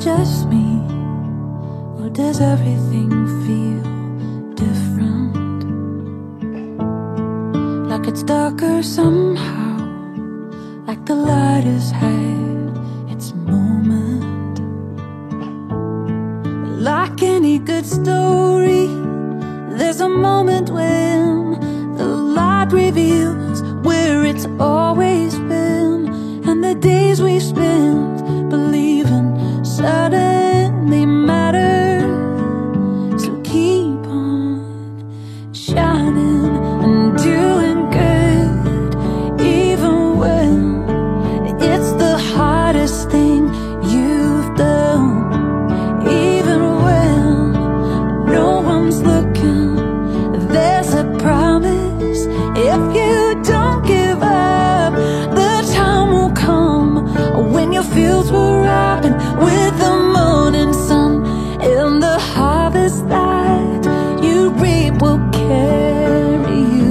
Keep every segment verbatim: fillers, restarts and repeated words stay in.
just me, or does everything feel different? Like it's darker somehow, like the light has had its moment. Like any good story, there's a moment when the light reveals where it's always been, and the days we spent believing suddenly matter. So keep on shining and doing good, even when it's the hardest thing you've done. Even when no one's looking, there's a promise. If you don't give up, the time will come when your fields will ripen with the morning sun, and the harvest that you reap will carry you.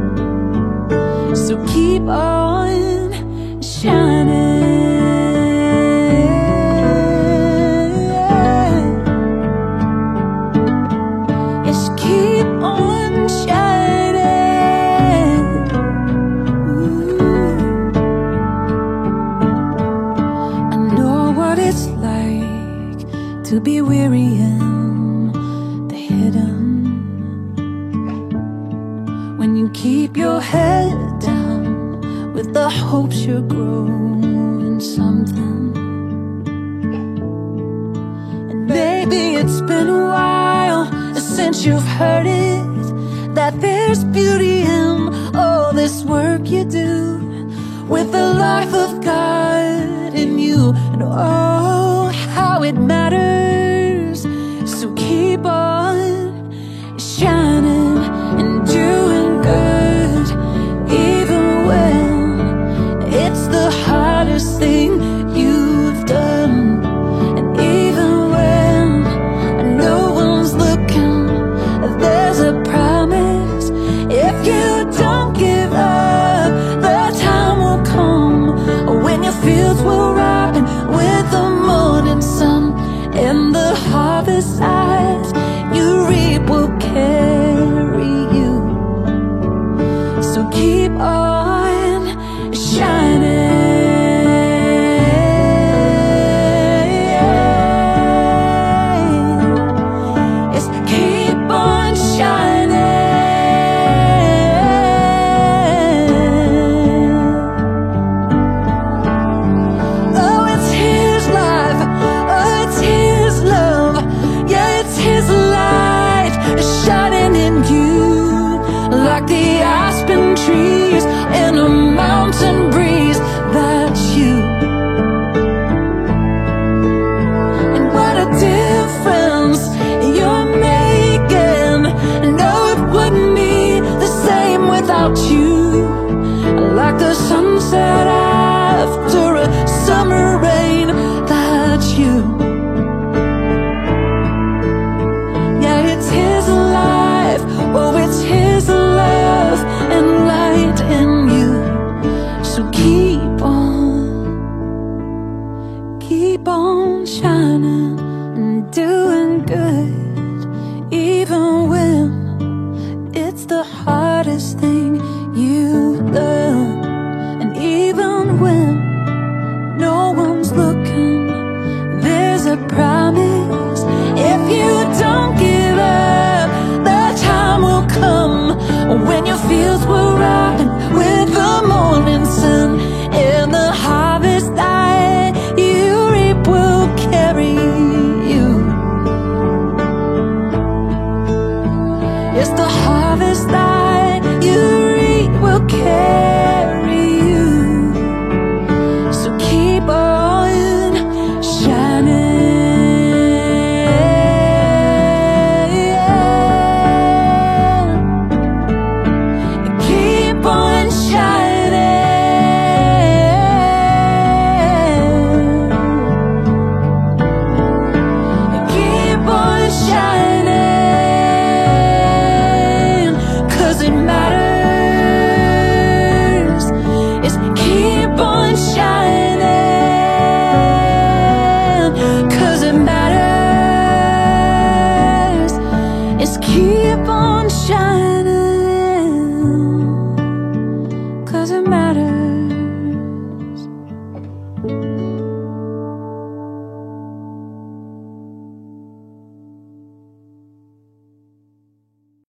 So keep on shining. Yes, keep on shining. Ooh. I know what it's like to be weary in the hidden, when you keep your head down with the hopes you're growing something. And maybe it's been a while since you've heard it, that there's beauty in all this work you do, with the life of God in you, and oh, how it matters. So keep on shining and doing good, even when it's the hardest thing you've done. And even when no one's looking, there's a promise. If you don't give up, the time will come when your fields will ripen with the morning sun, and the harvest that you reap will carry you. So keep on shining. Yes, keep on shining. Oh, it's His life. Oh, it's His love. Yeah, it's His light shining in you, like the aspen trees in a mountain breeze. That's you. And what a difference you're making. No, it wouldn't be the same without you. Like the sunset after a summer rain. That's you. Yeah, it's His life. Oh, it's His love and light in you. So keep on, keep on shining and doing good, even when it's the hardest thing